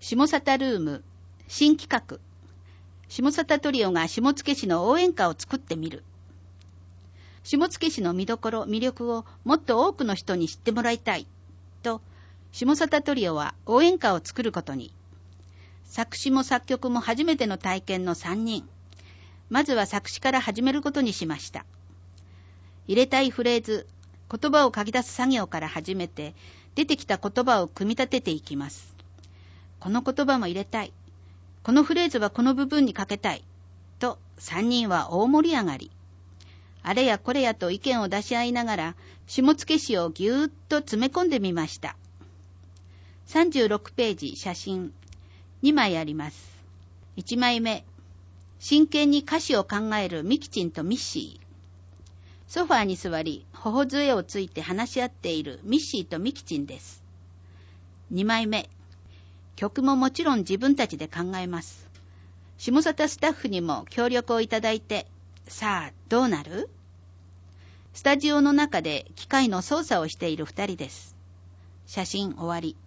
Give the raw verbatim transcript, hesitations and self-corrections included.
下里ルーム新企画、下里トリオが下野市の応援歌を作ってみる。下野市の見どころ魅力をもっと多くの人に知ってもらいたいと、下里トリオは応援歌を作ることに。作詞も作曲も初めての体験のさんにん。まずは作詞から始めることにしました。入れたいフレーズ、言葉を書き出す作業から始めて、出てきた言葉を組み立てていきます。この言葉も入れたい。このフレーズはこの部分にかけたい。と、さんにんは大盛り上がり。あれやこれやと意見を出し合いながら、下野市をぎゅーっと詰め込んでみました。さんじゅうろくページ写真にまいあります。いちまいめ、真剣に歌詞を考えるミキチンとミッシー。ソファーに座り、頬杖をついて話し合っているミッシーとミキチンです。にまいめ、曲ももちろん自分たちで考えます。下里スタッフにも協力をいただいて、さあどうなる？スタジオの中で機械の操作をしている二人です。写真終わり。